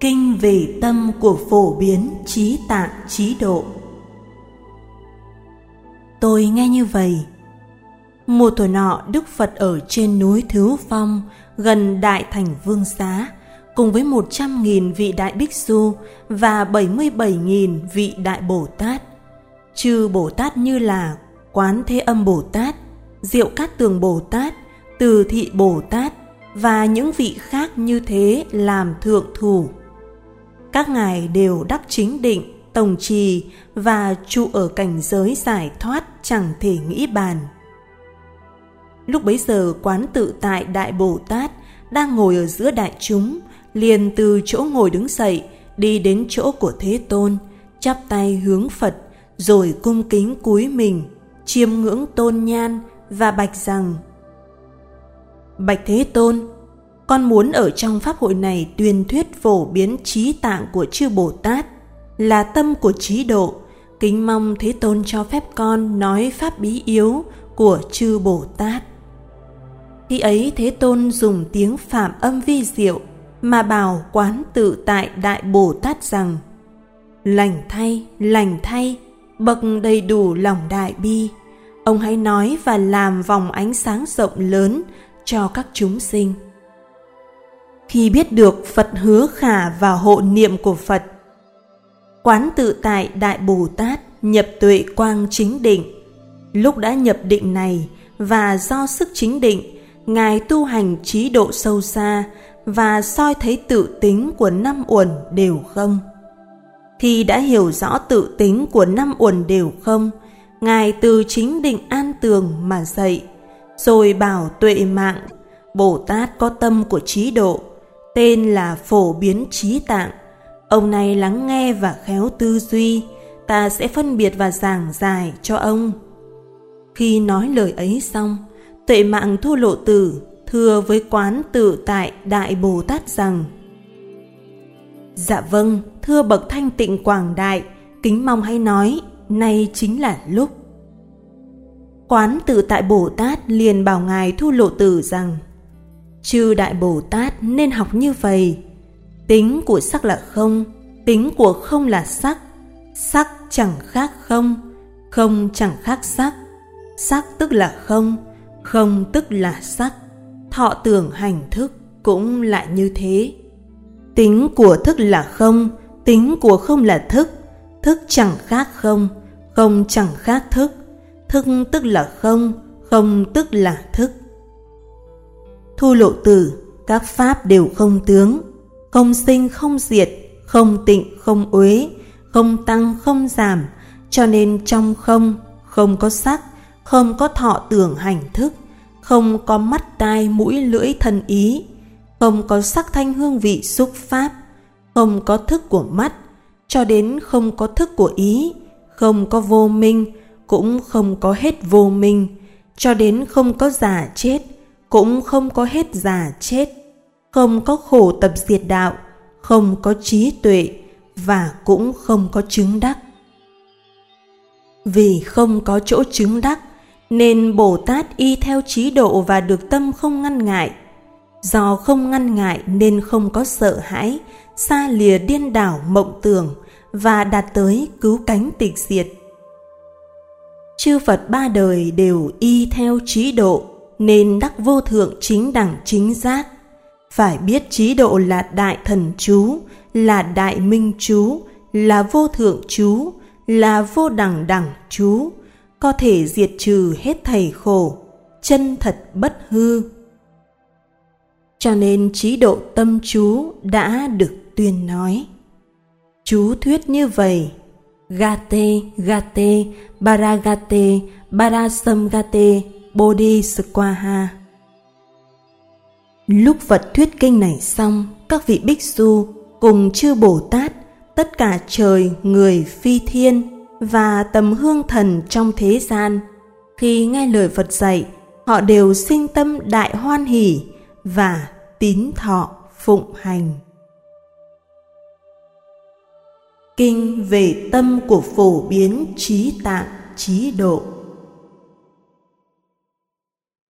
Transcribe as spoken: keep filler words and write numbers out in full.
Kinh về tâm của Phổ Biến Trí Tạng Trí Độ. Tôi nghe như vậy. Một thuở nọ, Đức Phật ở trên núi Thứ Phong, gần Đại Thành Vương Xá, cùng với một trăm nghìn vị Đại Bích Xu và bảy mươi bảy nghìn vị Đại Bồ Tát. Chư Bồ Tát như là Quán Thế Âm Bồ Tát, Diệu Cát Tường Bồ Tát, Từ Thị Bồ Tát và những vị khác như thế làm thượng thủ. Các ngài đều đắc chính định, tổng trì và trụ ở cảnh giới giải thoát chẳng thể nghĩ bàn. Lúc bấy giờ, Quán Tự Tại Đại Bồ Tát đang ngồi ở giữa đại chúng, liền từ chỗ ngồi đứng dậy, đi đến chỗ của Thế Tôn, chắp tay hướng Phật, rồi cung kính cúi mình, chiêm ngưỡng tôn nhan và bạch rằng: Bạch Thế Tôn, con muốn ở trong pháp hội này tuyên thuyết phổ biến trí tạng của chư Bồ Tát, là tâm của trí độ, kính mong Thế Tôn cho phép con nói pháp bí yếu của chư Bồ Tát. Khi ấy Thế Tôn dùng tiếng Phạm âm vi diệu mà bảo Quán Tự Tại Đại Bồ Tát rằng: Lành thay, lành thay, bậc đầy đủ lòng đại bi, ông hãy nói và làm vòng ánh sáng rộng lớn cho các chúng sinh. Khi biết được Phật hứa khả vào hộ niệm của Phật, Quán Tự Tại Đại Bồ Tát nhập tuệ quang chính định. Lúc đã nhập định này và do sức chính định, ngài tu hành trí độ sâu xa và soi thấy tự tính của năm uẩn đều không. Khi đã hiểu rõ tự tính của năm uẩn đều không, ngài từ chính định an tường mà dậy, rồi bảo tuệ mạng: Bồ Tát có tâm của trí độ, tên là Phổ Biến Trí Tạng. Ông này lắng nghe và khéo tư duy, ta sẽ phân biệt và giảng giải cho ông. Khi nói lời ấy xong, Tuệ Mạng Thu Lộ Tử thưa với Quán Tự Tại Đại Bồ Tát rằng: Dạ vâng, thưa bậc thanh tịnh quảng đại, kính mong hãy nói, nay chính là lúc. Quán Tự Tại Bồ Tát liền bảo ngài Thu Lộ Tử rằng: Chư Đại Bồ Tát nên học như vậy. Tính của sắc là không, tính của không là sắc, sắc chẳng khác không, không chẳng khác sắc, sắc tức là không, không tức là sắc. Thọ tưởng hành thức cũng lại như thế. Tính của thức là không, tính của không là thức, thức chẳng khác không, không chẳng khác thức, thức tức là không, không tức là thức. Thu Lộ Tử, các pháp đều không tướng, không sinh không diệt, không tịnh không uế, không tăng không giảm, cho nên trong không, không có sắc, không có thọ tưởng hành thức, không có mắt tai mũi lưỡi thân ý, không có sắc thanh hương vị xúc pháp, không có thức của mắt, cho đến không có thức của ý, không có vô minh, cũng không có hết vô minh, cho đến không có già chết, cũng không có hết già chết, không có khổ tập diệt đạo, không có trí tuệ và cũng không có chứng đắc. Vì không có chỗ chứng đắc nên Bồ Tát y theo trí độ và được tâm không ngăn ngại. Do không ngăn ngại nên không có sợ hãi, xa lìa điên đảo mộng tưởng và đạt tới cứu cánh tịch diệt. Chư Phật ba đời đều y theo trí độ nên đắc vô thượng chính đẳng chính giác. Phải biết trí độ là đại thần chú, là đại minh chú, là vô thượng chú, là vô đẳng đẳng chú, có thể diệt trừ hết thảy khổ, chân thật bất hư. Cho nên trí độ tâm chú đã được tuyên nói. Chú thuyết như vậy: Gate, Gate, Baragate, Barasamgate, Bodhiswaha. Lúc Phật thuyết kinh này xong, các vị bích xu cùng chư Bồ Tát, tất cả trời, người, phi thiên và tầm hương thần trong thế gian, khi nghe lời Phật dạy, họ đều sinh tâm đại hoan hỷ và tín thọ phụng hành. Kinh về tâm của Phổ Biến Trí Tạng Trí Độ.